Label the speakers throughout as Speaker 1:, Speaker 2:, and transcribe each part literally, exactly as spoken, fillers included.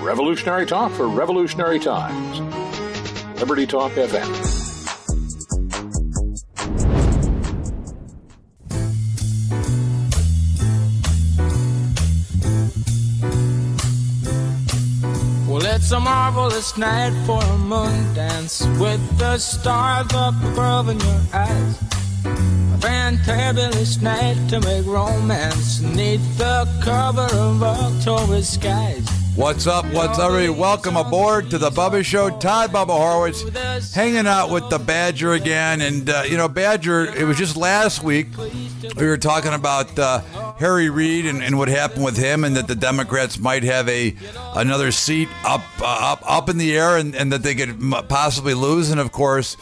Speaker 1: Revolutionary talk for revolutionary times. Liberty Talk F M.
Speaker 2: Well, it's a marvelous night for a moon dance with the stars up above in your eyes. A fantabulous night to make romance neath the cover of October skies.
Speaker 3: What's up? What's up, everybody? Welcome aboard to the Bubba Show. Todd Bubba Horowitz hanging out with the Badger again. And, uh, you know, Badger, it was just last week we were talking about uh, Harry Reid and, and what happened with him, and that the Democrats might have a another seat up uh, up up in the air, and, and that they could possibly lose. And, of course,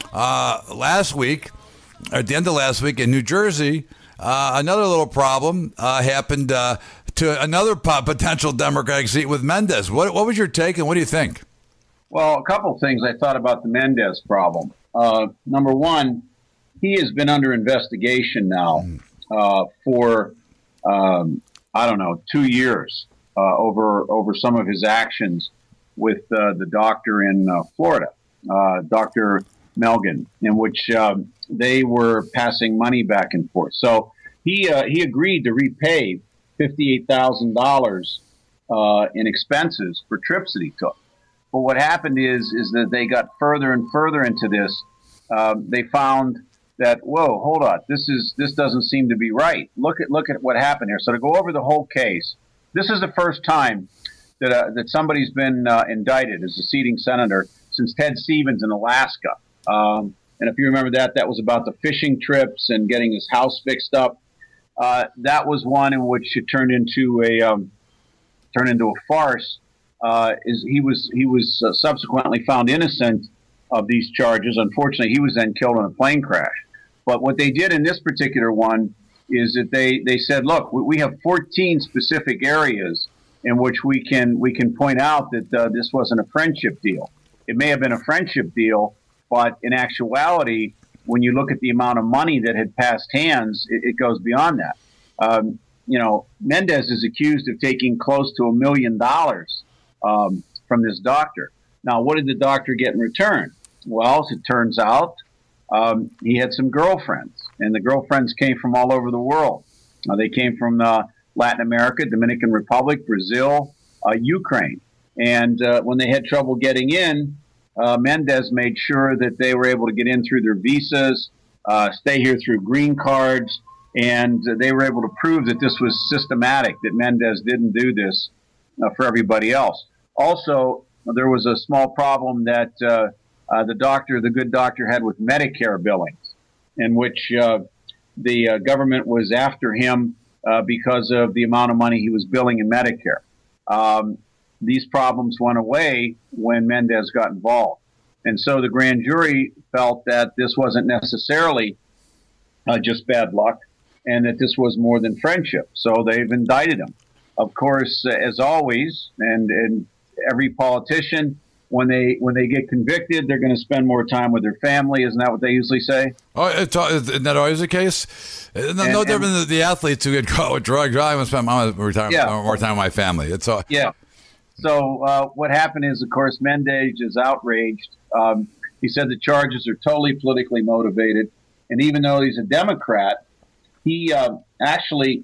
Speaker 3: uh, last week, at the end of last week in New Jersey, uh, another little problem uh, happened uh, to another potential Democratic seat with Mendez. What, what was your take, and what do you think?
Speaker 4: Well, a couple of things I thought about the Mendez problem. Uh, number one, he has been under investigation now uh, for, um, I don't know, two years uh, over over some of his actions with uh, the doctor in uh, Florida, uh, Doctor Melgen, in which um, they were passing money back and forth. So he uh, he agreed to repay fifty-eight thousand dollars uh, in expenses for trips that he took. But what happened is is that they got further and further into this. Um, they found that, whoa, hold on, this is this doesn't seem to be right. Look at look at what happened here. So to go over the whole case, this is the first time that uh, that somebody's been uh, indicted as a sitting senator since Ted Stevens in Alaska. Um, and if you remember that, that was about the fishing trips and getting his house fixed up. Uh, that was one in which it turned into a um, turned into a farce. Uh, is he was he was uh, subsequently found innocent of these charges. Unfortunately, he was then killed in a plane crash. But what they did in this particular one is that they, they said, look, we have fourteen specific areas in which we can we can point out that uh, this wasn't a friendship deal. It may have been a friendship deal, but in actuality, when you look at the amount of money that had passed hands, it, it goes beyond that. Um, you know, Mendez is accused of taking close to a million dollars um, from this doctor. Now, what did the doctor get in return? Well, as it turns out, um, he had some girlfriends, and the girlfriends came from all over the world. Uh, they came from uh, Latin America, Dominican Republic, Brazil, uh, Ukraine. And uh, when they had trouble getting in, uh, Mendez made sure that they were able to get in through their visas, uh, stay here through green cards, and uh, they were able to prove that this was systematic, that Mendez didn't do this uh, for everybody else. Also, there was a small problem that uh, uh, the doctor, the good doctor, had with Medicare billings, in which uh, the uh, government was after him uh, because of the amount of money he was billing in Medicare. Um, these problems went away when Mendez got involved. And so the grand jury felt that this wasn't necessarily uh, just bad luck, and that this was more than friendship. So they've indicted him. Of course, as always, and, and every politician, when they when they get convicted, they're going to spend more time with their family. Isn't that what they usually say?
Speaker 3: Oh, it's, isn't that always the case? No, and, no different and, than the athletes who get caught with drugs. I want to spend more time, yeah. more time with my family. It's all.
Speaker 4: Yeah. So uh, what happened is, of course, Mendez is outraged. Um, he said the charges are totally politically motivated. And even though he's a Democrat, he uh, actually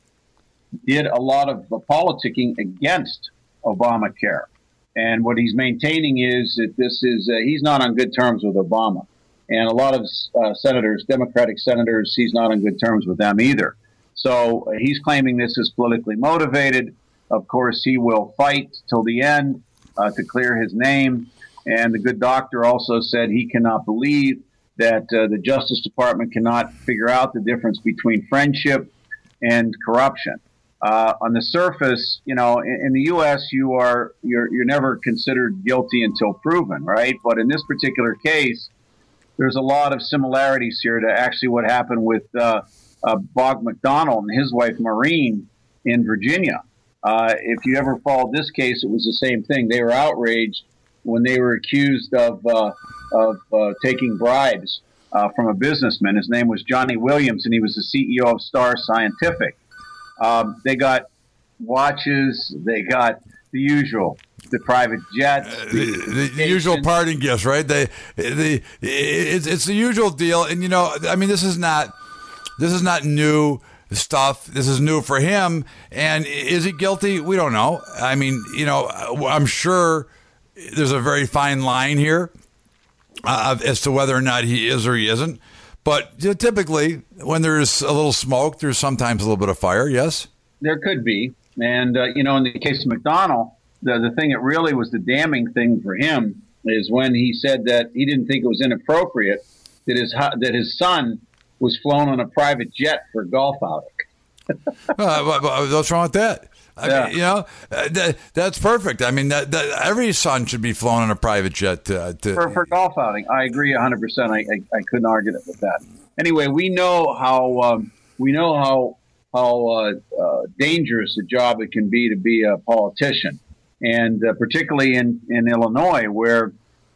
Speaker 4: did a lot of uh, politicking against Obamacare. And what he's maintaining is that this is, uh, he's not on good terms with Obama. And a lot of uh, senators, Democratic senators, he's not on good terms with them either. So uh, he's claiming this is politically motivated. Of course, he will fight till the end uh, to clear his name. And the good doctor also said he cannot believe that uh, the Justice Department cannot figure out the difference between friendship and corruption. Uh, on the surface, you know, in, in the U S, you are you're you're never considered guilty until proven, right? But in this particular case, there's a lot of similarities here to actually what happened with uh, uh, Bob McDonald and his wife Maureen in Virginia. Uh, if you ever followed this case, it was the same thing. They were outraged when they were accused of uh, of uh, taking bribes uh, from a businessman. His name was Johnny Williams, and he was the C E O of Star Scientific. Um, they got watches. They got the usual, the private jets,
Speaker 3: uh, the, the usual parting gifts, right? They, the it's it's the usual deal, and you know, I mean, this is not this is not new stuff. This is new for him. And is he guilty? We don't know. I mean, you know, I'm sure there's a very fine line here uh, as to whether or not he is or he isn't. But you know, typically, when there's a little smoke, there's sometimes a little bit of fire. Yes,
Speaker 4: there could be. And uh, you know, in the case of McDonnell, the the thing that really was the damning thing for him is when he said that he didn't think it was inappropriate that his that his son was flown on a private jet for a golf outing.
Speaker 3: uh, what's wrong with that? I
Speaker 4: yeah.
Speaker 3: mean, you know, uh, that, that's perfect. I mean, that, that, every son should be flown on a private jet. To, to
Speaker 4: for, for golf outing. I agree one hundred percent. I, I, I couldn't argue with that. Anyway, we know how um, we know how how uh, uh, dangerous a job it can be to be a politician, and uh, particularly in, in Illinois, where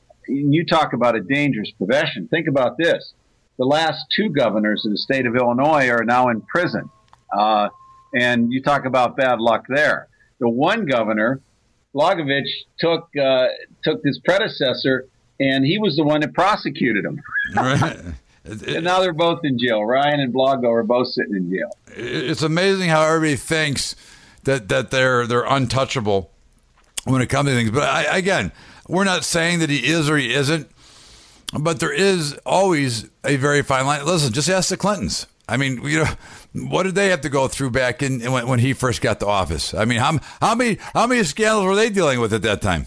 Speaker 4: you talk about a dangerous profession. Think about this. The last two governors of the state of Illinois are now in prison. Uh, and you talk about bad luck there. The one governor, Blagojevich, took uh, took his predecessor, and he was the one that prosecuted him.
Speaker 3: Right.
Speaker 4: And now they're both in jail. Ryan and Blago are both sitting in jail.
Speaker 3: It's amazing how everybody thinks that, that they're they're untouchable when it comes to things. But I, again, we're not saying that he is or he isn't. But there is always a very fine line. Listen, just ask the Clintons. I mean, you know, what did they have to go through back in when, when he first got to office? I mean, how how many how many scandals were they dealing with at that time?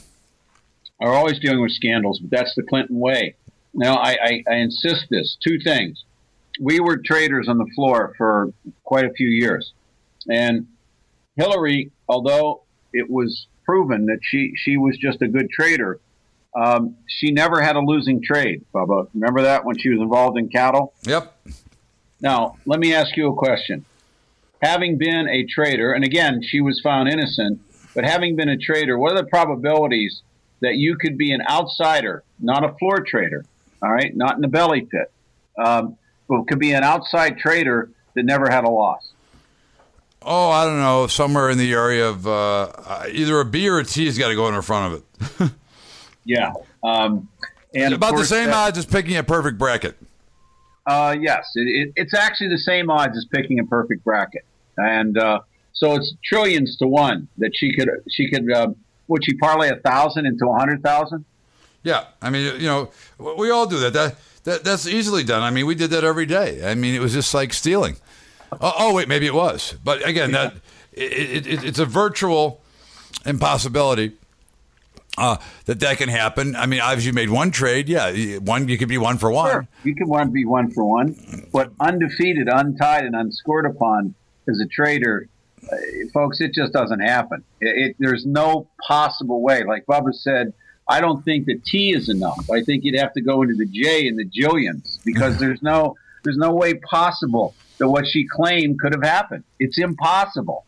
Speaker 4: Are always dealing with scandals, but that's the Clinton way. Now, I, I, I insist this. Two things. We were traders on the floor for quite a few years, and Hillary, although it was proven that she she was just a good trader. Um, she never had a losing trade, Bubba. Remember that when she was involved in cattle?
Speaker 3: Yep.
Speaker 4: Now, let me ask you a question. Having been a trader, and again, she was found innocent, but having been a trader, what are the probabilities that you could be an outsider, not a floor trader, all right, not in the belly pit, um, but could be an outside trader that never had a loss?
Speaker 3: Oh, I don't know, somewhere in the area of uh, either a B or a T has got to go in front of it.
Speaker 4: Yeah. Um, and
Speaker 3: about
Speaker 4: course,
Speaker 3: the same
Speaker 4: uh,
Speaker 3: odds as picking a perfect bracket.
Speaker 4: Uh, yes, it, it, it's actually the same odds as picking a perfect bracket. And uh, so it's trillions to one that she could, she could uh, would she parlay a thousand into a hundred thousand?
Speaker 3: Yeah. I mean, you know, we all do that. That, that. That's easily done. I mean, we did that every day. I mean, it was just like stealing. Oh, oh wait, maybe it was. But again, yeah. that it, it, it's a virtual impossibility. Uh, that that can happen. I mean, obviously you made one trade. Yeah, one you could be one for one.
Speaker 4: Sure. You could one be one for one. But undefeated, untied, and unscored upon as a trader, uh, folks, it just doesn't happen. It, it, there's no possible way. Like Bubba said, I don't think the T is enough. I think you'd have to go into the J and the jillions because there's no there's no way possible that what she claimed could have happened. It's impossible.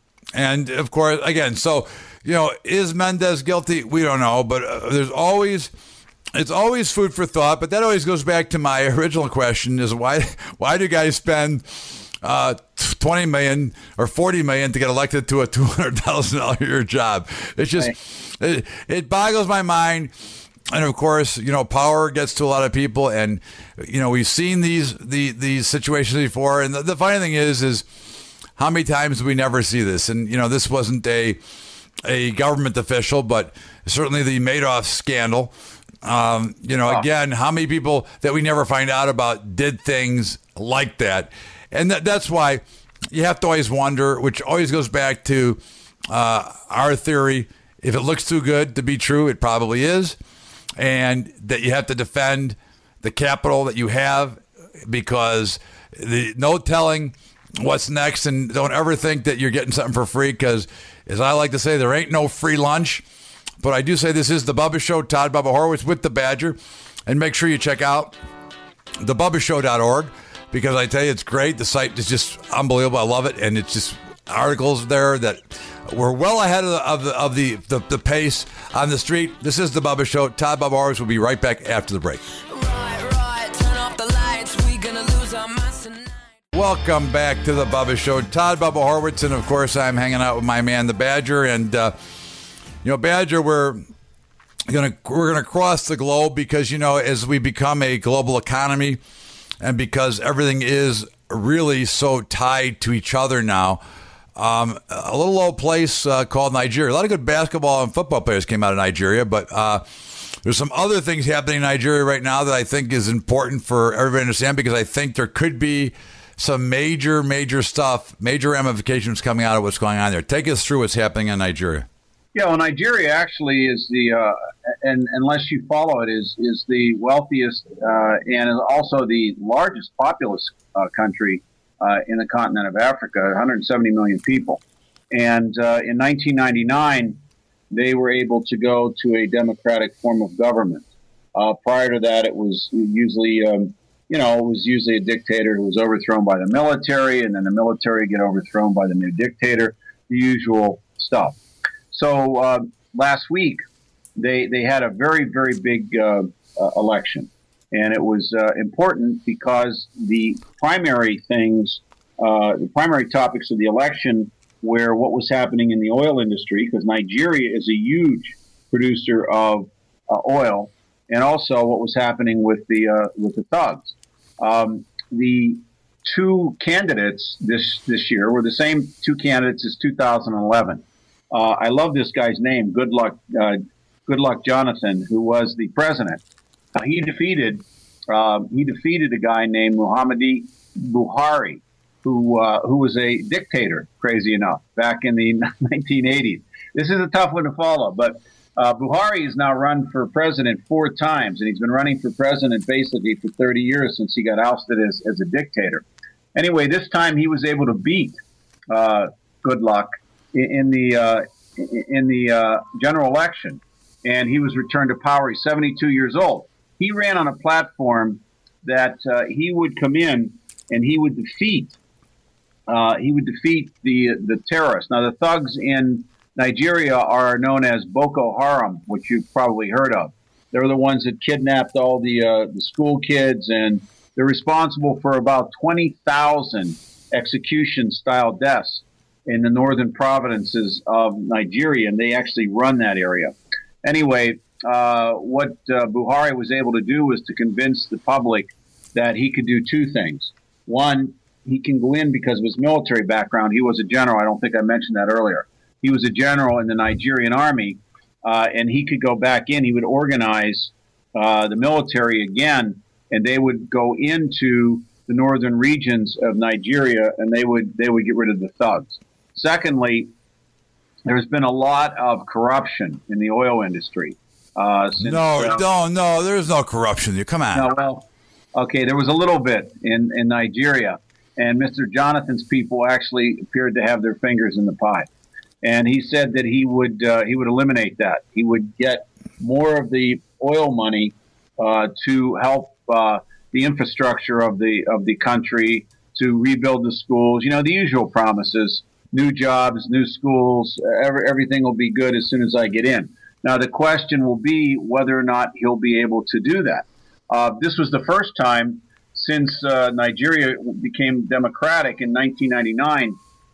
Speaker 3: And of course, again, so. You know, is Mendez guilty? We don't know, but uh, there's always, it's always food for thought. But that always goes back to my original question: is why, why do guys spend uh, twenty million or forty million to get elected to a two hundred thousand dollar a year job? It's just, right. it, it boggles my mind. And of course, you know, power gets to a lot of people, and you know, we've seen these the these situations before. And the, the funny thing is, is how many times do we never see this? And you know, this wasn't a a government official, but certainly the Madoff scandal. Um, you know, oh. again, how many people that we never find out about did things like that? And that, that's why you have to always wonder, which always goes back to uh, our theory. If it looks too good to be true, it probably is. And that you have to defend the capital that you have because the no telling what's next. And don't ever think that you're getting something for free because, as I like to say, there ain't no free lunch. But I do say this is The Bubba Show. Todd Bubba Horowitz with the Badger. And make sure you check out the bubba show dot org because I tell you, it's great. The site is just unbelievable. I love it. And it's just articles there that we're well ahead of the, of the, of the, the, the pace on the street. This is The Bubba Show. Todd Bubba Horowitz will be right back after the break.
Speaker 2: Right, right. Turn off the lights. We gonna lose our minds tonight.
Speaker 3: Welcome back to the Bubba Show. Todd Bubba Horwitz, and of course, I'm hanging out with my man, the Badger. And uh, you know, Badger, we're gonna we're gonna cross the globe because you know, as we become a global economy, and because everything is really so tied to each other now. Um, a little old place uh, called Nigeria. A lot of good basketball and football players came out of Nigeria, but uh, there's some other things happening in Nigeria right now that I think is important for everybody to understand, because I think there could be some major, major stuff, major ramifications coming out of what's going on there. Take us through what's happening in Nigeria.
Speaker 4: Yeah, well, Nigeria actually is the, uh, and unless you follow it, is is the wealthiest uh, and is also the largest populous uh, country uh, in the continent of Africa, one hundred seventy million people. And uh, in nineteen ninety-nine, they were able to go to a democratic form of government. Uh, prior to that, it was usually, um, you know, it was usually a dictator who was overthrown by the military, and then the military get overthrown by the new dictator, the usual stuff. So uh, last week, they they had a very, very big uh, uh, election. And it was uh, important because the primary things, uh, the primary topics of the election were what was happening in the oil industry, because Nigeria is a huge producer of uh, oil, and also what was happening with the uh, with the thugs. Um, the two candidates this this year were the same two candidates as two thousand eleven. Uh, I love this guy's name, Goodluck, uh, Goodluck Jonathan, who was the president. Uh, he defeated uh, he defeated a guy named Muhammadu Buhari, who uh, who was a dictator, crazy enough, back in the nineteen eighties. This is a tough one to follow, but uh, Buhari has now run for president four times, and he's been running for president basically for thirty years since he got ousted as, as a dictator. Anyway, this time he was able to beat uh, Goodluck in, in the uh, in the uh, general election, and he was returned to power. He's seventy-two years old. He ran on a platform that uh, he would come in and he would defeat uh, he would defeat the the terrorists. Now, the thugs in Nigeria are known as Boko Haram, which you've probably heard of. They're the ones that kidnapped all the uh, the school kids, and they're responsible for about twenty thousand execution-style deaths in the northern provinces of Nigeria, and they actually run that area. Anyway, uh, what uh, Buhari was able to do was to convince the public that he could do two things. One, he can go in because of his military background. He was a general. I don't think I mentioned that earlier. He was a general in the Nigerian army, uh, and he could go back in. He would organize uh, the military again, and they would go into the northern regions of Nigeria, and they would they would get rid of the thugs. Secondly, there's been a lot of corruption in the oil industry. Uh, since,
Speaker 3: no,
Speaker 4: uh,
Speaker 3: no, no, there's no corruption. You come on.
Speaker 4: No, well, okay, there was a little bit in, in Nigeria, and Mister Jonathan's people actually appeared to have their fingers in the pie. And he said that he would uh, he would eliminate that. He would get more of the oil money uh, to help uh, the infrastructure of the of the country, to rebuild the schools. You know, the usual promises: new jobs, new schools. Every, everything will be good as soon as I get in. Now, the question will be whether or not he'll be able to do that. Uh, this was the first time since uh, Nigeria became democratic in nineteen ninety-nine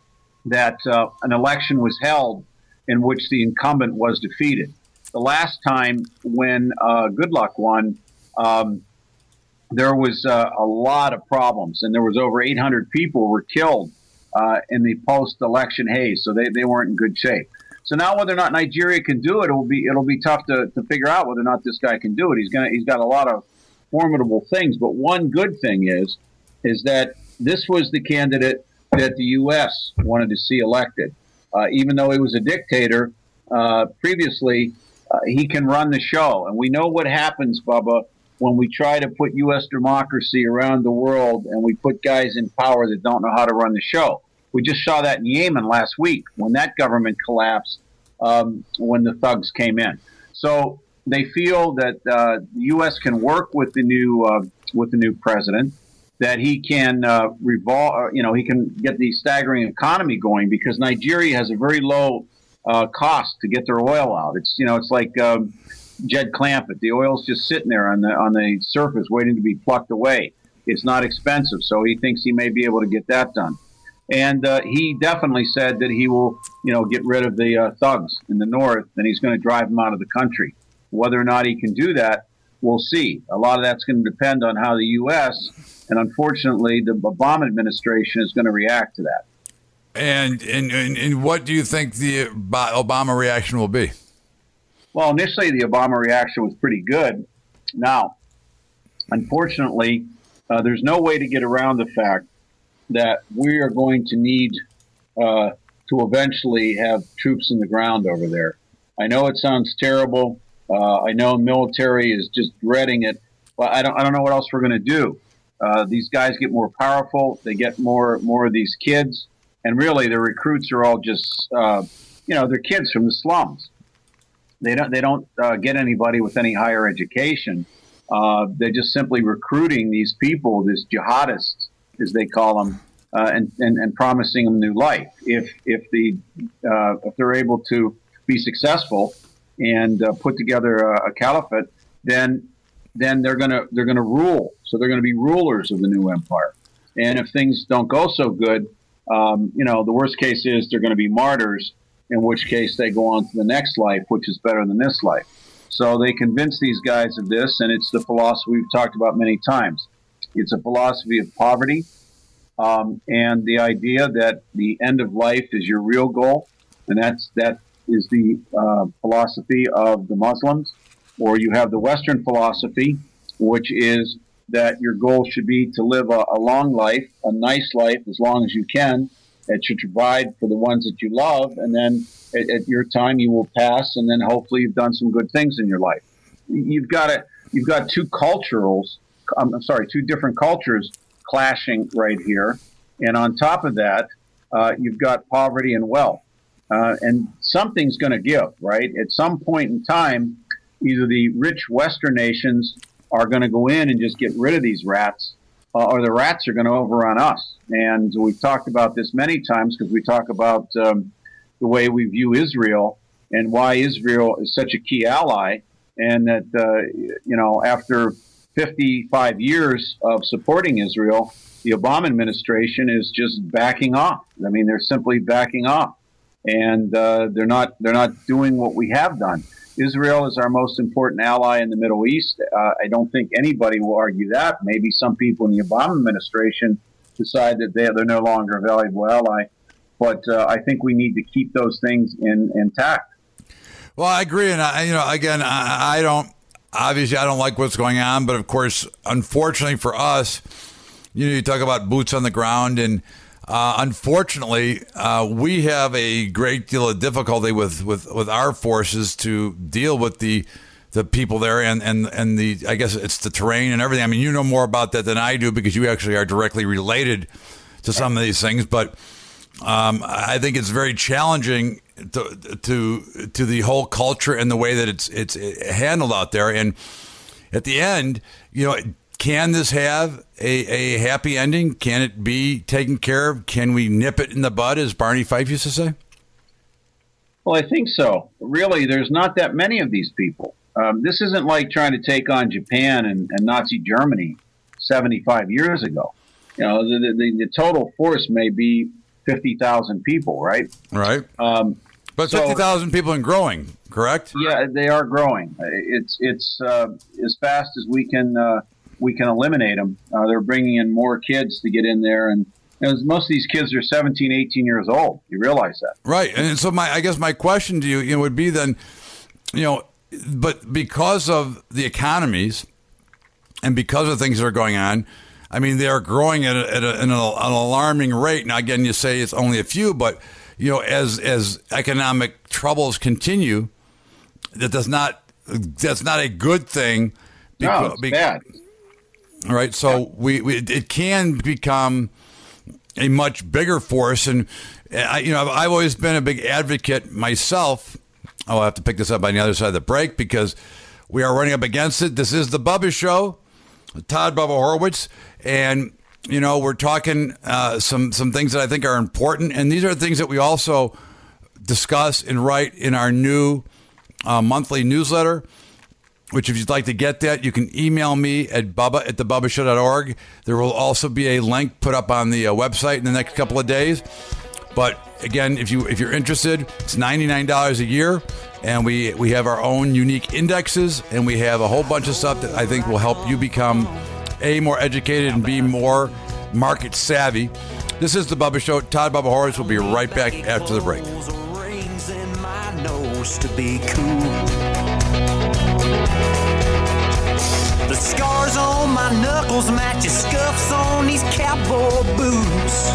Speaker 4: that uh, an election was held in which the incumbent was defeated. The last time when uh, Goodluck won, um, there was uh, a lot of problems, and there was over eight hundred people were killed uh, in the post-election haze, so they, they weren't in good shape. So now, whether or not Nigeria can do it, it'll be it'll be tough to, to figure out whether or not this guy can do it. He's gonna he's got a lot of formidable things, but one good thing is is that this was the candidate that the U S wanted to see elected. Uh, even though he was a dictator uh, previously, uh, he can run the show, and we know what happens, Bubba, when we try to put U S democracy around the world and we put guys in power that don't know how to run the show. We just saw that in Yemen last week when that government collapsed um, when the thugs came in. So they feel that uh, the U S can work with the new uh, with the new president, that he can uh, revol- you know, he can get the staggering economy going, because Nigeria has a very low uh, cost to get their oil out. It's you know it's like um, Jed Clampett. The oil's just sitting there on the on the surface waiting to be plucked away. It's not expensive, so he thinks he may be able to get that done. And uh, he definitely said that he will, you know, get rid of the uh, thugs in the north, and he's going to drive them out of the country. Whether or not he can do that, we'll see. A lot of that's going to depend on how the U S and unfortunately the Obama administration is going to react to that.
Speaker 3: And, and and and what do you think the Obama reaction will be?
Speaker 4: Well, initially the Obama reaction was pretty good. Now, unfortunately, uh, there's no way to get around the fact that we are going to need uh, to eventually have troops in the ground over there. I know it sounds terrible. Uh, I know the military is just dreading it, but I don't. I don't know what else we're going to do. Uh, these guys get more powerful. They get more more of these kids, and really, the recruits are all just uh, you know they're kids from the slums. They don't they don't uh, get anybody with any higher education. Uh, they're just simply recruiting these people, these jihadists, as they call them, uh, and, and and promising them new life. If if the uh, if they're able to be successful and uh, put together a, a caliphate, then then they're gonna they're gonna rule. So they're gonna be rulers of the new empire. And if things don't go so good, um, you know, the worst case is they're going to be martyrs. In which case they go on to the next life, which is better than this life. So they convince these guys of this, and it's the philosophy we've talked about many times. It's a philosophy of poverty, um, and the idea that the end of life is your real goal, and that's that is the uh, philosophy of the Muslims. Or you have the Western philosophy, which is that your goal should be to live a, a long life, a nice life, as long as you can. It should provide for the ones that you love, and then at, at your time you will pass, and then hopefully you've done some good things in your life. You've got a, you've got two culturals, I'm sorry, two different cultures clashing right here, and on top of that, uh, you've got poverty and wealth, uh, and something's going to give, right? At some point in time, either the rich Western nations are going to go in and just get rid of these rats, uh, or the rats are going to overrun us. And we've talked about this many times because we talk about um, the way we view Israel and why Israel is such a key ally, and that, uh, you know, after fifty-five years of supporting Israel, the Obama administration is just backing off. I mean, they're simply backing off, and uh, they're not they're not doing what we have done. Israel is our most important ally in the Middle East. Uh, I don't think anybody will argue that. Maybe some people in the Obama administration decide that they, they're no longer a valuable ally. But uh, I think we need to keep those things in, intact.
Speaker 3: Well, I agree. And, I, you know, again, I, I don't, obviously I don't like what's going on. But, of course, unfortunately for us, you know, you talk about boots on the ground. And uh, unfortunately, uh, we have a great deal of difficulty with, with, with our forces to deal with the the people there and, and, and the, I guess it's the terrain and everything. I mean, you know more about that than I do because you actually are directly related to some of these things. But um, I think it's very challenging to, to, to the whole culture and the way that it's, it's handled out there. And at the end, you know, can this have a, a happy ending? Can it be taken care of? Can we nip it in the bud, as Barney Fife used to say?
Speaker 4: Well, I think so. Really, there's not that many of these people. Um, this isn't like trying to take on Japan and, and Nazi Germany seventy-five years ago. You know, the, the, the total force may be fifty thousand people, right?
Speaker 3: Right.
Speaker 4: Um,
Speaker 3: but so, fifty thousand people and growing, correct?
Speaker 4: Yeah, they are growing. It's it's uh, as fast as we can uh, we can eliminate them. Uh, they're bringing in more kids to get in there, and you know, most of these kids are seventeen, eighteen years old. You realize that,
Speaker 3: right? And so, my I guess my question to you, you know, would be then, you know. But because of the economies and because of things that are going on, I mean, they are growing at, a, at, a, at an, an alarming rate. Now, again, you say it's only a few, but, you know, as as economic troubles continue, that does not that's not a good thing.
Speaker 4: Because, no, it's be, bad.
Speaker 3: All right. So yeah. we, we it can become a much bigger force. And, I, you know, I've always been a big advocate myself. I'll have to pick this up on the other side of the break because we are running up against it. This is the Bubba Show, Todd Bubba Horowitz, and you know we're talking uh, some some things that I think are important, and these are things that we also discuss and write in our new uh, monthly newsletter. which if you'd like to get that, you can email me at bubba at the bubba show dot org. There will also be a link put up on the uh, website in the next couple of days. But again, if you if you're interested, it's ninety-nine dollars a year, and we we have our own unique indexes, and we have a whole bunch of stuff that I think will help you become A, more educated, and B, more market savvy. This is the Bubba Show. Todd Bubba Horowitz will be right back after the break.
Speaker 5: To be cool. The scars on my knuckles match the scuffs on these cowboy boots.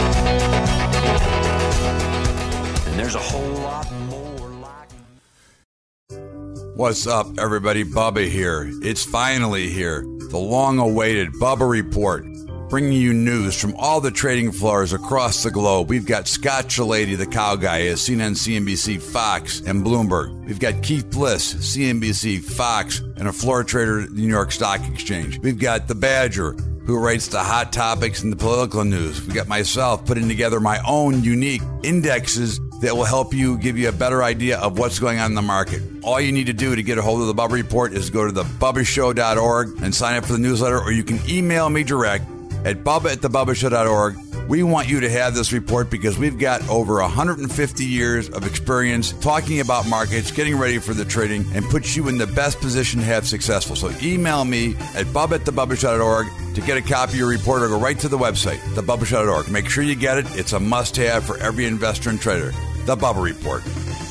Speaker 5: And there's a whole lot more like.
Speaker 3: What's up, everybody? Bubba here. It's finally here. The long-awaited Bubba Report, bringing you news from all the trading floors across the globe. We've got Scott Shellady, the cow guy, at C N N, C N B C, Fox, and Bloomberg. We've got Keith Bliss, C N B C, Fox, and a floor trader at the New York Stock Exchange. We've got the Badger, who writes the hot topics and the political news. We've got myself putting together my own unique indexes that will help you, give you a better idea of what's going on in the market. All you need to do to get a hold of the Bubba Report is go to the bubba show dot org and sign up for the newsletter, or you can email me direct at bubba at the bubba show dot org. We want you to have this report because we've got over one hundred fifty years of experience talking about markets, getting ready for the trading, and puts you in the best position to have successful. So email me at bubba at the bubba show dot org to get a copy of your report, or go right to the website, the bubba show dot org. Make sure you get it. It's a must-have for every investor and trader. The Bubba Report.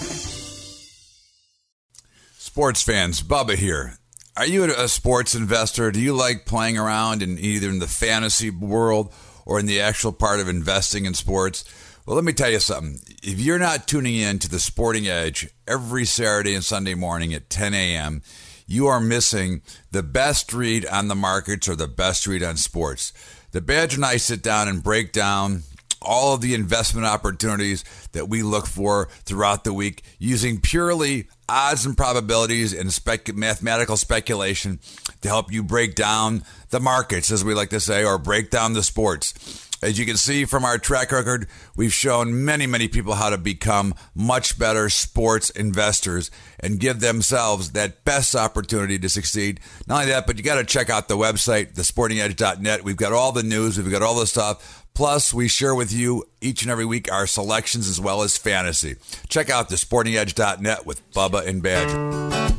Speaker 3: Sports fans, Bubba here. Are you a sports investor? Do you like playing around in either in the fantasy world or in the actual part of investing in sports? Well, let me tell you something. If you're not tuning in to the Sporting Edge every Saturday and Sunday morning at ten a.m., you are missing the best read on the markets or the best read on sports. The Badger and I sit down and break down all of the investment opportunities that we look for throughout the week using purely odds and probabilities and spec- mathematical speculation to help you break down the markets, as we like to say, or break down the sports. As you can see from our track record, we've shown many, many people how to become much better sports investors and give themselves that best opportunity to succeed. Not only that, but you got to check out the website, the sporting edge dot net. We've got all the news. We've got all the stuff. Plus, we share with you each and every week our selections as well as fantasy. Check out the sporting edge dot net with Bubba and Badger.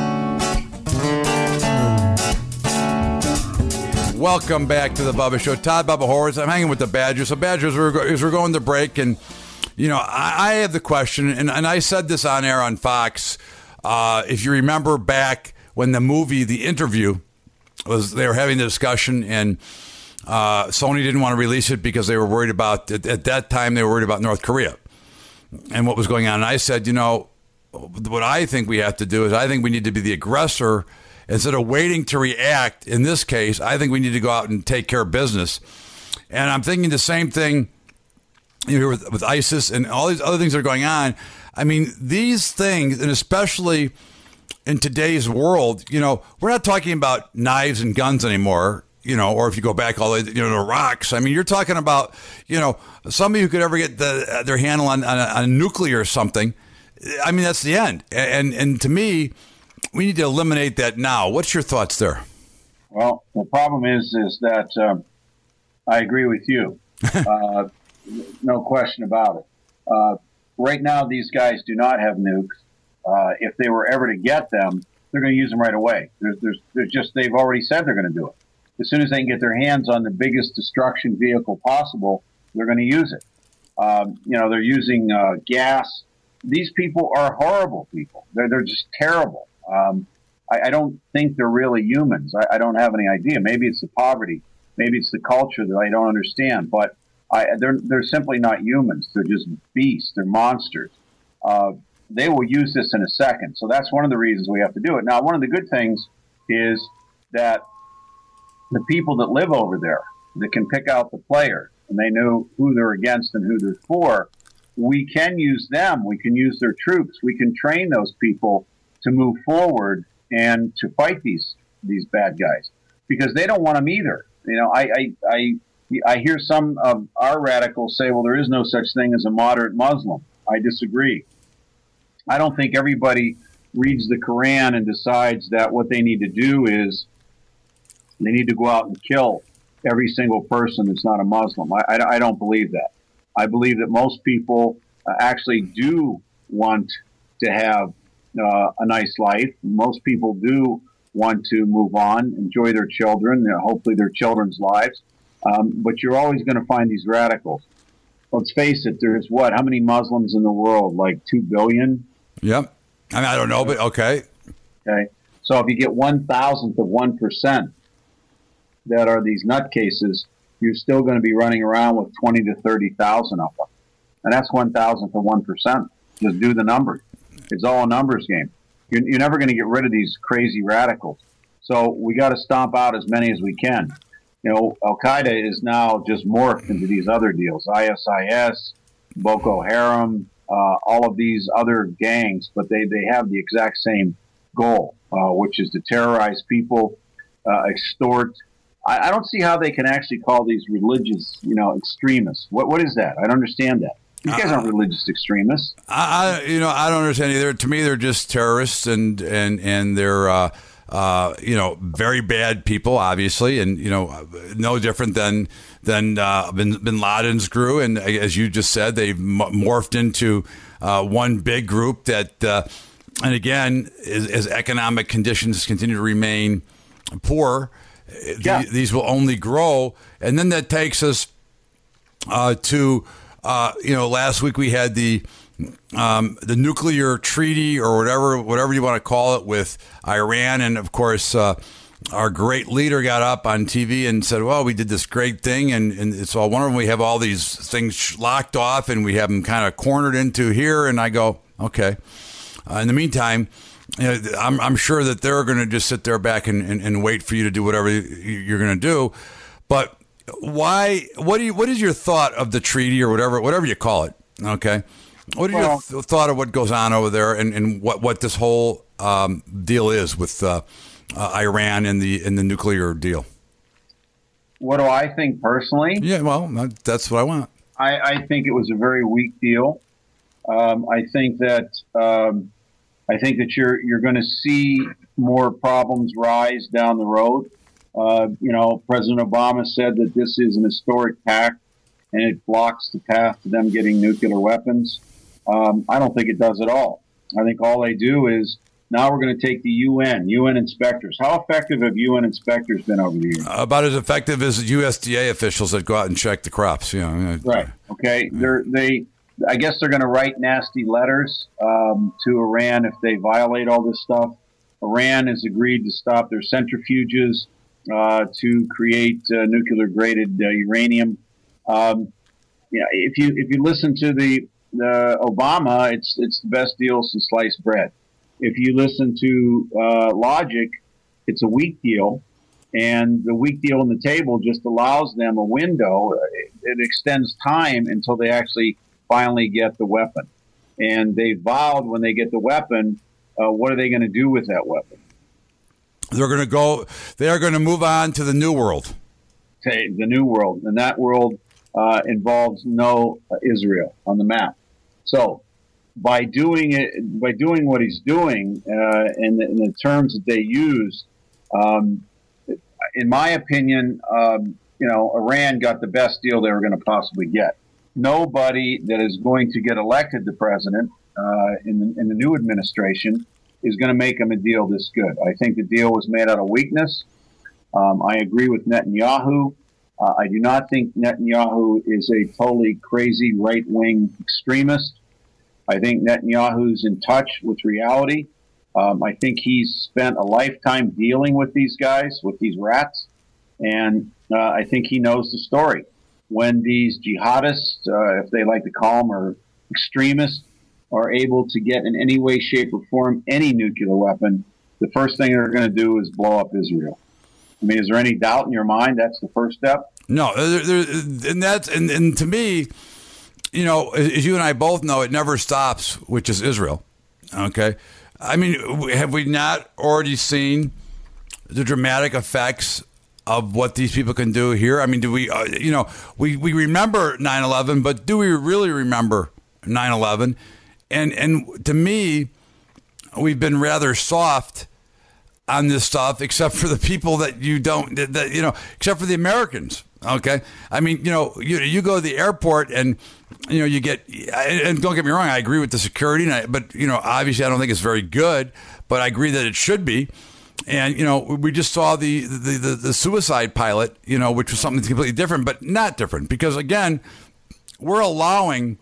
Speaker 3: Welcome back to the Bubba Show. Todd Bubba Horowitz. I'm hanging with the Badgers. So Badgers, as we're, as we're going to break, and you know, I, I have the question, and, and I said this on air on Fox. Uh, if you remember back when the movie The Interview was, they were having the discussion, and uh, Sony didn't want to release it because they were worried about, at, at that time, they were worried about North Korea and what was going on. And I said, you know, what I think we have to do is I think we need to be the aggressor. Instead of waiting to react, in this case, I think we need to go out and take care of business. And I'm thinking the same thing, you know, with, with ISIS and all these other things that are going on. I mean, these things, and especially in today's world, you know, we're not talking about knives and guns anymore, you know, or if you go back all the way, you know, to rocks. I mean, you're talking about, you know, somebody who could ever get the, their handle on, on, a, on a nuclear or something. I mean, that's the end. And, and to me, we need to eliminate that now. What's your thoughts there?
Speaker 4: Well, the problem is, is that um, I agree with you. Uh, no question about it. Uh, right now, these guys do not have nukes. Uh, if they were ever to get them, they're going to use them right away. There's, there's, there's just, they've already said they're going to do it. As soon as they can get their hands on the biggest destruction vehicle possible, they're going to use it. Um, you know, they're using uh, gas. These people are horrible people. They're, they're just terrible. Um, I, I don't think they're really humans. I, I don't have any idea. Maybe it's the poverty. Maybe it's the culture that I don't understand. But I, they're they're simply not humans. They're just beasts. They're monsters. Uh, they will use this in a second. So that's one of the reasons we have to do it. Now, one of the good things is that the people that live over there, that can pick out the players, and they know who they're against and who they're for, we can use them. We can use their troops. We can train those people to move forward and to fight these these bad guys, because they don't want them either. You know, I I I, I hear some of our radicals say, well, there is no such thing as a moderate Muslim. I disagree. I don't think everybody reads the Quran and decides that what they need to do is they need to go out and kill every single person that's not a Muslim. I, I, I don't believe that. I believe that most people uh, actually do want to have uh, a nice life. Most people do want to move on, enjoy their children, uh, hopefully their children's lives. Um, but you're always going to find these radicals. Let's face it, there's what? How many Muslims in the world? Like two billion?
Speaker 3: Yep. I mean, I don't know, but okay.
Speaker 4: Okay. So if you get one thousandth of one percent that are these nutcases, you're still going to be running around with twenty to thirty thousand of them. And that's one thousandth of one percent. Just do the numbers. It's all a numbers game. You're, you're never going to get rid of these crazy radicals. So we got to stomp out as many as we can. You know, Al-Qaeda is now just morphed into these other deals. I S I S, Boko Haram, uh, all of these other gangs, but they, they have the exact same goal, uh, which is to terrorize people, uh, extort. I, I don't see how they can actually call these religious, you know, extremists. What What is that? I don't understand that. These guys aren't religious extremists.
Speaker 3: I, I you know, I don't understand either. To me, they're just terrorists, and and and they're uh, uh, you know, very bad people, obviously, and you know, no different than than uh, Bin, Bin Laden's crew. And as you just said, they've morphed into uh, one big group that, uh, and again, as, as economic conditions continue to remain poor,
Speaker 4: yeah.
Speaker 3: th- these will only grow, and then that takes us uh, to. Uh, you know, last week we had the um, the nuclear treaty, or whatever whatever you want to call it, with Iran, and of course uh, our great leader got up on T V and said, "Well, we did this great thing, and, and it's all wonderful. We have all these things locked off, and we have them kind of cornered into here." And I go, "Okay." Uh, in the meantime, you know, I'm, I'm sure that they're going to just sit there back and, and, and wait for you to do whatever you're going to do, but. Why? What do you? What is your thought of the treaty, or whatever, whatever you call it? Okay, what is well, your th- thought of what goes on over there, and, and what, what this whole um, deal is with uh, uh, Iran and the and the nuclear deal?
Speaker 4: What do I think personally?
Speaker 3: Yeah, well, that's what I want.
Speaker 4: I, I think it was a very weak deal. Um, I think that um, I think that you're you're going to see more problems rise down the road. Uh, you know, President Obama said that this is an historic pact and it blocks the path to them getting nuclear weapons. Um, I don't think it does at all. I think all they do is now we're going to take the U N, U N inspectors. How effective have U N inspectors been over the years?
Speaker 3: About as effective as U S D A officials that go out and check the crops. You know,
Speaker 4: right. Okay. Yeah. They're, they, I guess they're going to write nasty letters um, to Iran if they violate all this stuff. Iran has agreed to stop their centrifuges. Uh, to create uh, nuclear-graded uh, uranium. Um, you know, if you if you listen to the, the Obama, it's it's the best deal since sliced bread. If you listen to uh, Logic, it's a weak deal, and the weak deal on the table just allows them a window. It, it extends time until they actually finally get the weapon, and they vowed when they get the weapon, uh, what are they going to do with that weapon?
Speaker 3: They're going to go. They are going to move on to the new world.
Speaker 4: Okay, the new world, and that world uh, involves no uh, Israel on the map. So, by doing it, by doing what he's doing, uh, in, the, in the terms that they use, um, in my opinion, um, you know, Iran got the best deal they were going to possibly get. Nobody that is going to get elected the president uh, in the, in the new administration is going to make him a deal this good. I think the deal was made out of weakness. Um, I agree with Netanyahu. Uh, I do not think Netanyahu is a totally crazy right-wing extremist. I think Netanyahu's in touch with reality. Um, I think he's spent a lifetime dealing with these guys, with these rats, and uh, I think he knows the story. When these jihadists, uh, if they like to call them, or extremists, are able to get in any way, shape, or form any nuclear weapon, the first thing they're going to do is blow up Israel. I mean, is there any doubt in your mind that's the first step?
Speaker 3: No, there, there, and that's and, and to me, you know, as you and I both know, it never stops, which is Israel. Okay, I mean, have we not already seen the dramatic effects of what these people can do here? I mean, do we, uh, you know, we we remember nine eleven, but do we really remember nine eleven? And and to me, we've been rather soft on this stuff, except for the people that you don't, that, that you know, except for the Americans. Okay, I mean, you know, you you go to the airport and you know you get, and don't get me wrong, I agree with the security, and I, but you know, obviously, I don't think it's very good, but I agree that it should be. And you know, we just saw the the the, the suicide pilot, you know, which was something completely different, but not different because again, we're allowing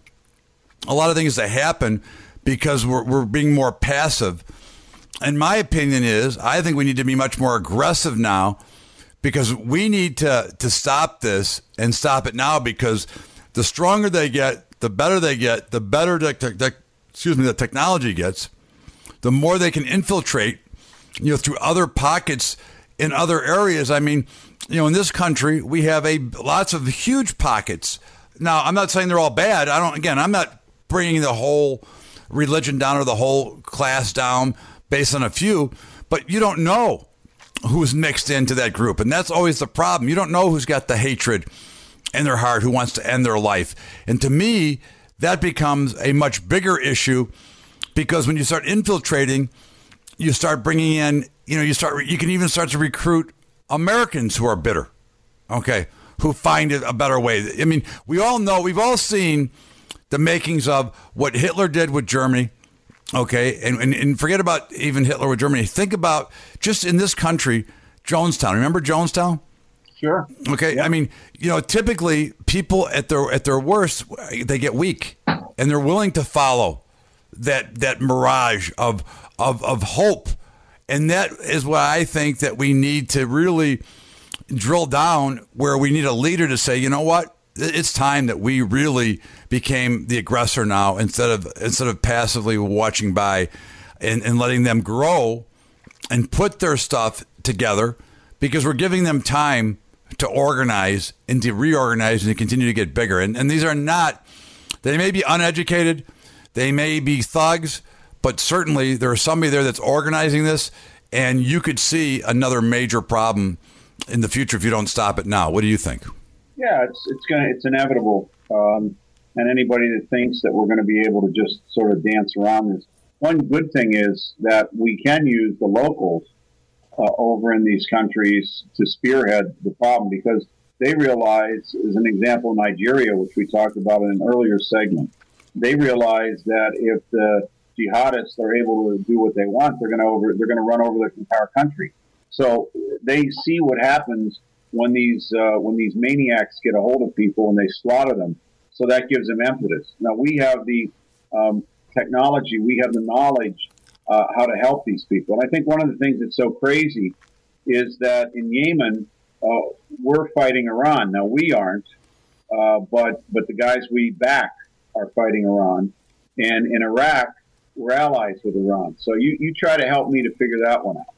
Speaker 3: a lot of things to happen because we're we're being more passive. And my opinion is, I think we need to be much more aggressive now because we need to, to stop this and stop it now because the stronger they get, the better they get, the better the, the, excuse me, the technology gets, the more they can infiltrate, you know, through other pockets in other areas. I mean, you know, in this country, we have a lots of huge pockets. Now, I'm not saying they're all bad. I don't, again, I'm not bringing the whole religion down or the whole class down based on a few, but you don't know who's mixed into that group. And that's always the problem. You don't know who's got the hatred in their heart, who wants to end their life. And to me, that becomes a much bigger issue because when you start infiltrating, you start bringing in, you know, you start, you can even start to recruit Americans who are bitter, okay, who find it a better way. I mean, we all know, we've all seen the makings of what Hitler did with Germany. Okay, and, and and forget about even Hitler with Germany. Think about just in this country, Jonestown. Remember Jonestown?
Speaker 4: Sure.
Speaker 3: Okay, yeah. I mean, you know, typically people at their at their worst, they get weak, and they're willing to follow that that mirage of of of hope, and that is what I think that we need to really drill down. Where we need a leader to say, you know what? It's time that we really became the aggressor now instead of instead of passively watching by and, and letting them grow and put their stuff together because we're giving them time to organize and to reorganize and to continue to get bigger. And, and these are not, they may be uneducated, they may be thugs, but certainly there is somebody there that's organizing this, and you could see another major problem in the future if you don't stop it now. What do you think?
Speaker 4: Yeah, it's it's gonna it's inevitable, um, and anybody that thinks that we're going to be able to just sort of dance around this. One good thing is that we can use the locals uh, over in these countries to spearhead the problem because they realize, as an example, Nigeria, which we talked about in an earlier segment, they realize that if the jihadists are able to do what they want, they're going to over they're going to run over the entire country. So they see what happens when these uh, when these maniacs get a hold of people and they slaughter them. So that gives them impetus. Now we have the um, technology, we have the knowledge uh, how to help these people. And I think one of the things that's so crazy is that in Yemen, uh, we're fighting Iran. Now we aren't, uh, but but the guys we back are fighting Iran. And in Iraq, we're allies with Iran. So you, you try to help me to figure that one out.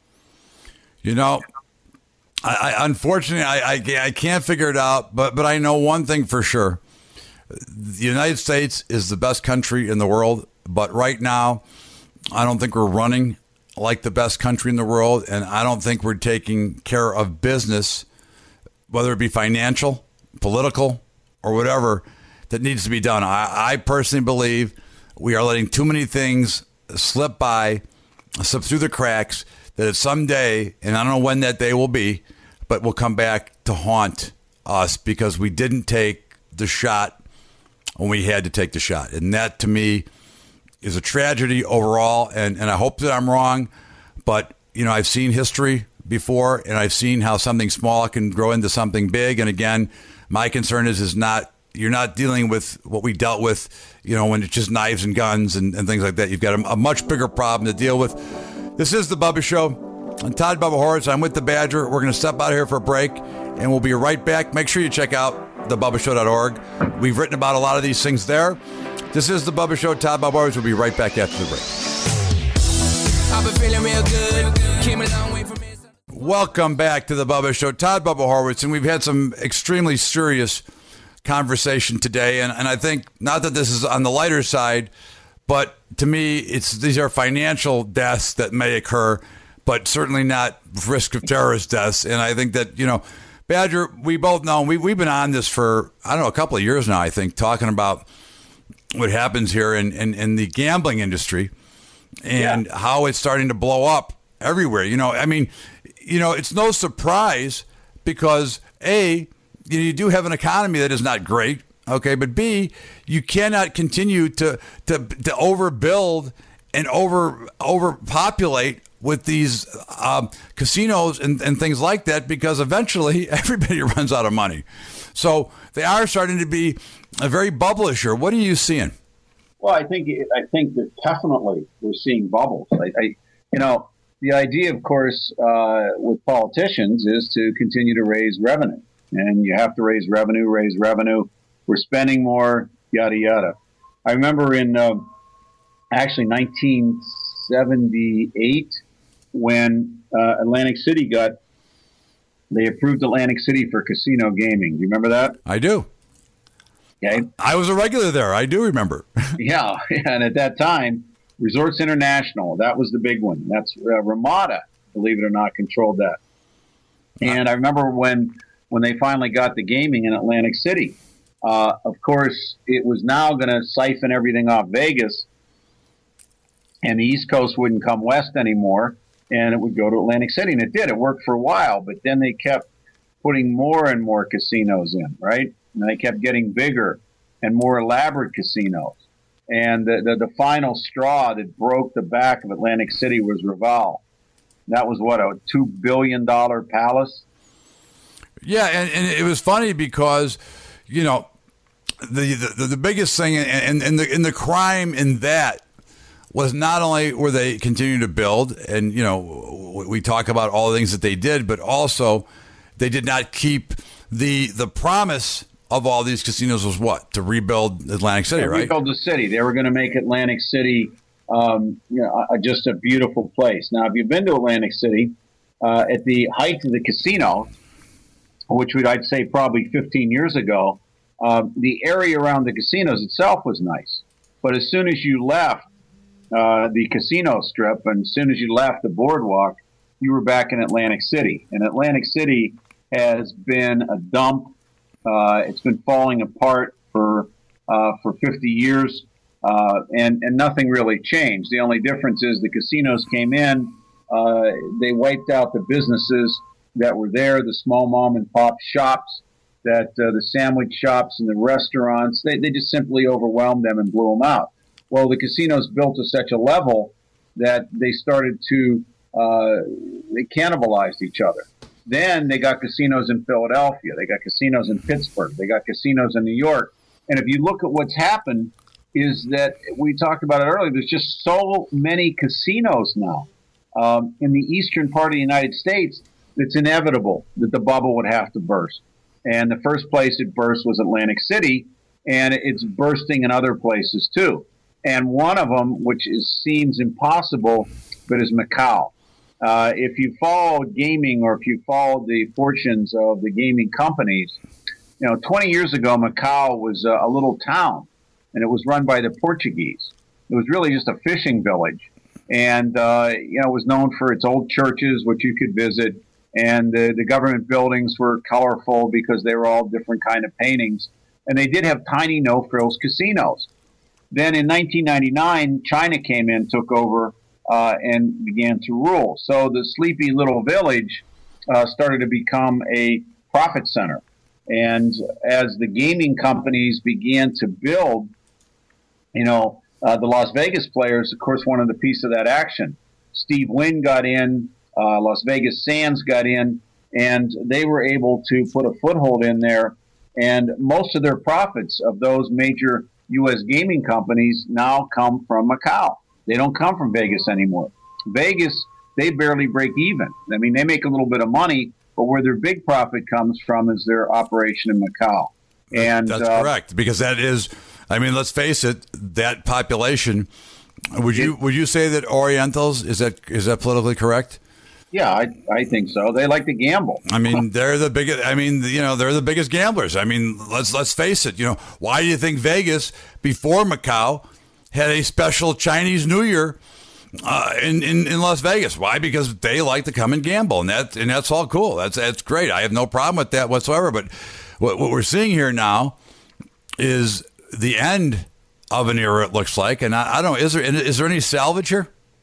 Speaker 3: You know, I, I unfortunately, I, I, I can't figure it out, but, but I know one thing for sure. The United States is the best country in the world, but right now, I don't think we're running like the best country in the world, and I don't think we're taking care of business, whether it be financial, political, or whatever, that needs to be done. I, I personally believe we are letting too many things slip by, slip through the cracks, that someday, and I don't know when that day will be, but will come back to haunt us because we didn't take the shot when we had to take the shot. And that, to me, is a tragedy overall, and, and I hope that I'm wrong, but, you know, I've seen history before, and I've seen how something small can grow into something big, and again, my concern is is not, you're not dealing with what we dealt with, you know, when it's just knives and guns and, and things like that. You've got a, a much bigger problem to deal with. This is The Bubba Show. I'm Todd Bubba Horwitz. I'm with the Badger. We're going to step out here for a break, and we'll be right back. Make sure you check out the bubba show dot org. We've written about a lot of these things there. This is The Bubba Show. Todd Bubba Horwitz. We'll be right back after the break. I've been feeling real good. Came a long way from here. Welcome back to The Bubba Show. Todd Bubba Horwitz, and we've had some extremely serious conversation today, and, and I think, not that this is on the lighter side, but to me, it's these are financial deaths that may occur, but certainly not risk of terrorist deaths. And I think that, you know, Badger, we both know, we, we've been on this for, I don't know, a couple of years now, I think, talking about what happens here in, in, in the gambling industry. and
Speaker 4: Yeah.
Speaker 3: how it's starting to blow up everywhere. You know, I mean, you know, it's no surprise because A, you know, you do have an economy that is not great, okay, but B, you cannot continue to to to overbuild and over overpopulate with these um, casinos and, and things like that, because eventually everybody runs out of money. So they are starting to be a very bubblish. What are you seeing?
Speaker 4: Well, I think I think that definitely we're seeing bubbles. I, I you know, the idea, of course, uh, with politicians is to continue to raise revenue, and you have to raise revenue, raise revenue. We're spending more, yada yada. I remember in uh, actually nineteen seventy-eight when uh, Atlantic City got they approved Atlantic City for casino gaming. Do you remember that?
Speaker 3: I do.
Speaker 4: Okay.
Speaker 3: I was a regular there. I do remember.
Speaker 4: Yeah, and at that time, Resorts International, that was the big one. That's uh, Ramada, believe it or not, controlled that. And I remember when when they finally got the gaming in Atlantic City. Uh, of course, it was now going to siphon everything off Vegas, and the East Coast wouldn't come west anymore, and it would go to Atlantic City. And it did. It worked for a while, but then they kept putting more and more casinos in, right? And they kept getting bigger and more elaborate casinos. And the, the, the final straw that broke the back of Atlantic City was Raval. That was, what, a two billion dollars palace?
Speaker 3: Yeah, and, and it was funny because, you know, the the, the biggest thing and, and, the, and the crime in that was not only were they continuing to build, and, you know, we talk about all the things that they did, but also they did not keep the the promise of all these casinos was what? To rebuild Atlantic City,
Speaker 4: yeah,
Speaker 3: right?
Speaker 4: Rebuild the city. They were going to make Atlantic City um, you know, a, just a beautiful place. Now, if you've been to Atlantic City, uh, at the height of the casino, which would I'd say probably fifteen years ago, uh, the area around the casinos itself was nice. But as soon as you left uh, the casino strip and as soon as you left the boardwalk, you were back in Atlantic City. And Atlantic City has been a dump. Uh, it's been falling apart for uh, for fifty years, uh, and, and nothing really changed. The only difference is the casinos came in, uh, they wiped out the businesses that were there, the small mom and pop shops, that uh, the sandwich shops and the restaurants. They, they just simply overwhelmed them and blew them out. Well, the casinos built to such a level that they started to, uh, they cannibalized each other. Then they got casinos in Philadelphia. They got casinos in Pittsburgh. They got casinos in New York. And if you look at what's happened is that we talked about it earlier. There's just so many casinos now um, in the eastern part of the United States. It's inevitable that the bubble would have to burst. And the first place it burst was Atlantic City, and it's bursting in other places too. And one of them, which is, seems impossible, but is Macau. Uh, if you follow gaming or if you follow the fortunes of the gaming companies, you know, twenty years ago, Macau was a, a little town, and it was run by the Portuguese. It was really just a fishing village. And, uh, you know, it was known for its old churches, which you could visit. And the, the government buildings were colorful because they were all different kind of paintings. And they did have tiny no-frills casinos. Then in nineteen ninety-nine, China came in, took over, uh, and began to rule. So the sleepy little village uh, started to become a profit center. And as the gaming companies began to build, you know, uh, the Las Vegas players, of course, wanted a piece of that action. Steve Wynn got in, uh, Las Vegas Sands got in, and they were able to put a foothold in there. And most of their profits of those major U S gaming companies now come from Macau. They don't come from Vegas anymore. Vegas, they barely break even. I mean, they make a little bit of money, but where their big profit comes from is their operation in Macau. And
Speaker 3: that's
Speaker 4: uh,
Speaker 3: correct, because that is, I mean, let's face it, that population. Would you would you say that Orientals, is that is that politically correct?
Speaker 4: Yeah, I, I think so. They like to gamble.
Speaker 3: I mean, they're the biggest. I mean, you know, they're the biggest gamblers. I mean, let's let's face it. You know, why do you think Vegas before Macau had a special Chinese New Year uh, in, in in Las Vegas? Why? Because they like to come and gamble, and that and that's all cool. That's that's great. I have no problem with that whatsoever. But what what we're seeing here now is the end of an era. It looks like, and I, I don't know. Is there is there any salvage here?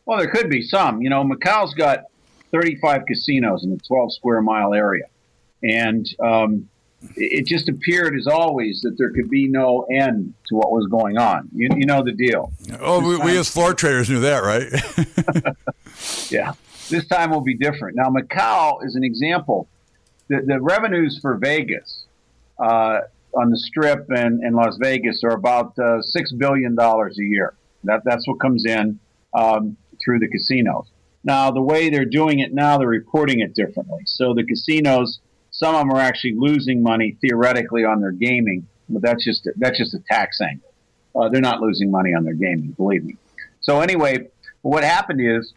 Speaker 4: Well, there could be some. You know, Macau's got thirty-five casinos in a twelve square mile area. And um, it just appeared, as always, that there could be no end to what was going on. You, you know the deal.
Speaker 3: Oh, we, we as floor traders knew that, right?
Speaker 4: Yeah. This time will be different. Now, Macau is an example. The, the revenues for Vegas uh, on the Strip and, and Las Vegas are about uh, six billion dollars a year. That, that's what comes in um, through the casinos. Now, the way they're doing it now, they're reporting it differently. So the casinos, some of them are actually losing money theoretically on their gaming, but that's just that's just a tax angle. Uh, they're not losing money on their gaming, believe me. So anyway, what happened is,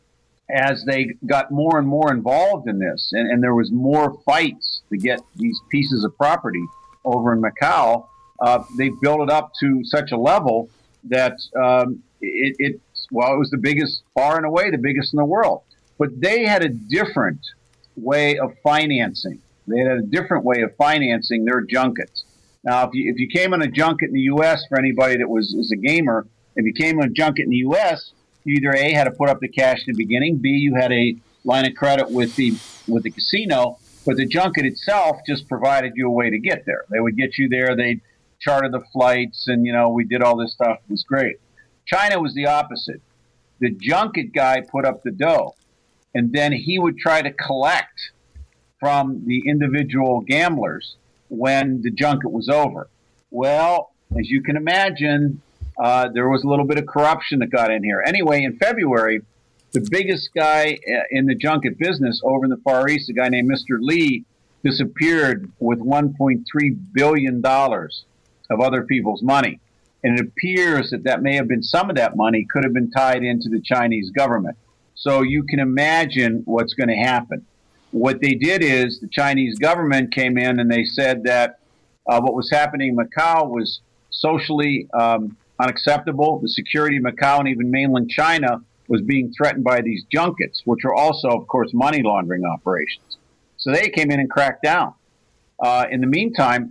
Speaker 4: as they got more and more involved in this, and, and there was more fights to get these pieces of property over in Macau, uh, they built it up to such a level that um, it, it, well, it was the biggest, far and away the biggest in the world. But they had a different way of financing. They had a different way of financing their junkets. Now, if you, if you came on a junket in the U S, for anybody that was, was a gamer, if you came on a junket in the U S, you either A, had to put up the cash in the beginning, B, you had a line of credit with the with the casino, but the junket itself just provided you a way to get there. They would get you there, they'd charter the flights, and, you know, we did all this stuff. It was great. China was the opposite. The junket guy put up the dough, and then he would try to collect from the individual gamblers when the junket was over. Well, as you can imagine, uh, there was a little bit of corruption that got in here. Anyway, in February, the biggest guy in the junket business over in the Far East, a guy named Mister Lee, disappeared with one point three billion dollars of other people's money. And it appears that that may have been some of that money could have been tied into the Chinese government. So you can imagine what's going to happen. What they did is the Chinese government came in and they said that uh, what was happening in Macau was socially um, unacceptable. The security of Macau and even mainland China was being threatened by these junkets, which are also, of course, money laundering operations. So they came in and cracked down. Uh, in the meantime,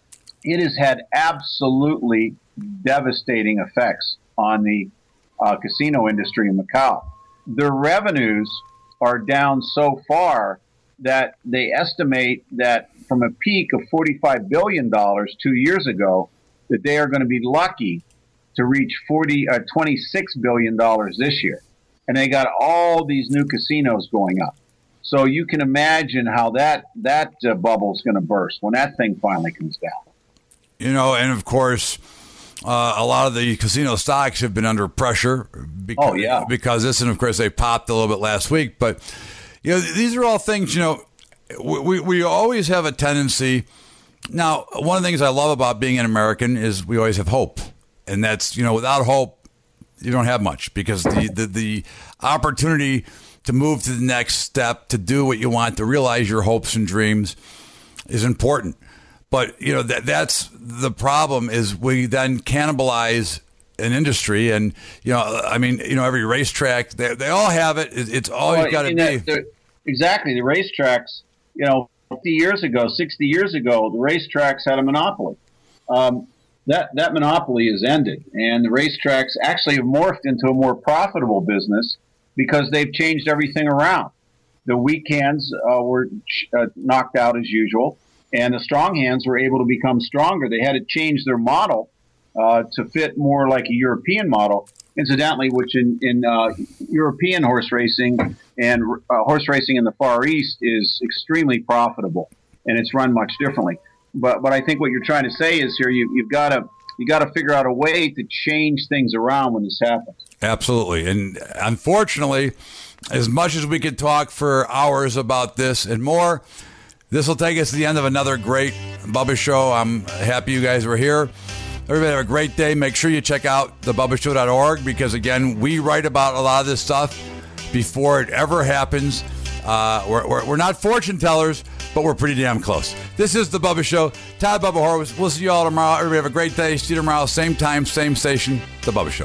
Speaker 4: it has had absolutely devastating effects on the uh, casino industry in Macau. Their revenues are down so far that they estimate that from a peak of forty-five billion dollars two years ago, that they are going to be lucky to reach forty, uh, twenty-six billion dollars this year. And they got all these new casinos going up. So you can imagine how that, that uh, bubble is going to burst when that thing finally comes down.
Speaker 3: You know, and of course, uh, a lot of the casino stocks have been under pressure because,
Speaker 4: oh, yeah.
Speaker 3: because this, and of course, they popped a little bit last week. But, you know, these are all things, you know, we, we always have a tendency. Now, one of the things I love about being an American is we always have hope. And that's, you know, without hope, you don't have much, because the, the, the opportunity to move to the next step, to do what you want, to realize your hopes and dreams is important. But, you know, that that's the problem, is we then cannibalize an industry. And, you know, I mean, you know, every racetrack, they, they all have it. It's always
Speaker 4: well,
Speaker 3: got to be.
Speaker 4: Exactly. The racetracks, you know, fifty years ago, sixty years ago, the racetracks had a monopoly. Um, that, that monopoly has ended. And the racetracks actually have morphed into a more profitable business because they've changed everything around. The weak hands uh, were uh, knocked out as usual, and the strong hands were able to become stronger. They had to change their model uh, to fit more like a European model, incidentally, which in, in uh, European horse racing and uh, horse racing in the Far East is extremely profitable, and it's run much differently. But but I think what you're trying to say is here you, you've got to you got to figure out a way to change things around when this happens. Absolutely,
Speaker 3: and unfortunately, as much as we could talk for hours about this and more, this will take us to the end of another great Bubba Show. I'm happy you guys were here. Everybody have a great day. Make sure you check out the bubba show dot org, because, again, we write about a lot of this stuff before it ever happens. Uh, we're, we're, we're not fortune tellers, but we're pretty damn close. This is The Bubba Show. Todd Bubba Horowitz. We'll see you all tomorrow. Everybody have a great day. See you tomorrow. Same time, same station. The Bubba Show.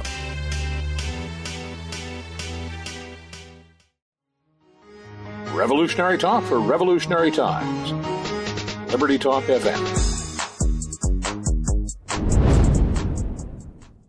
Speaker 1: Revolutionary talk for revolutionary times. Liberty Talk F M.